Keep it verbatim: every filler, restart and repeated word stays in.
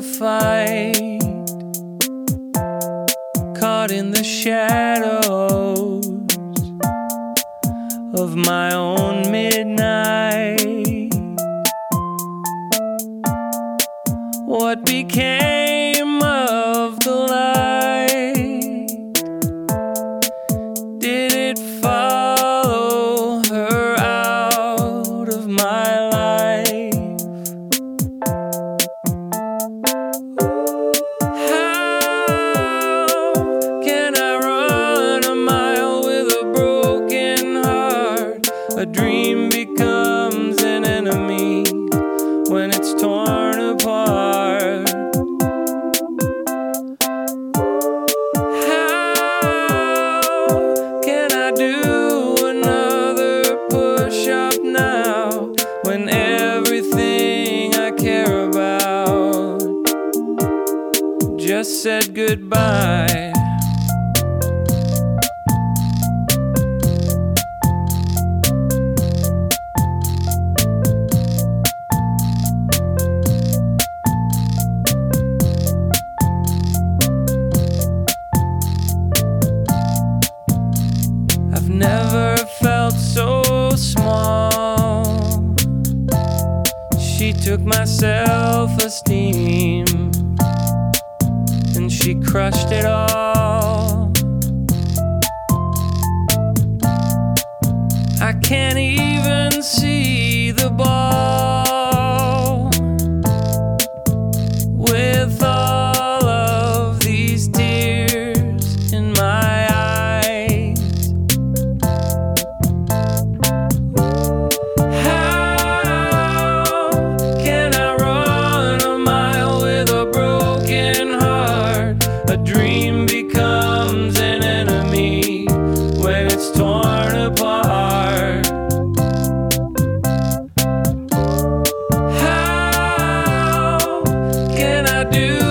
fight, caught in the shadows of my own midnight. What became of the light? Did it follow her out of my life? How can I run a mile with a broken heart? A dream becomes an enemy when it's torn apart. How can I do another push-up now when everything I care about just said goodbye? Never felt so small. She took my self-esteem and she crushed it all. I can't even see the ball with all of these tears in my eyes. A dream becomes an enemy when it's torn apart. How can I do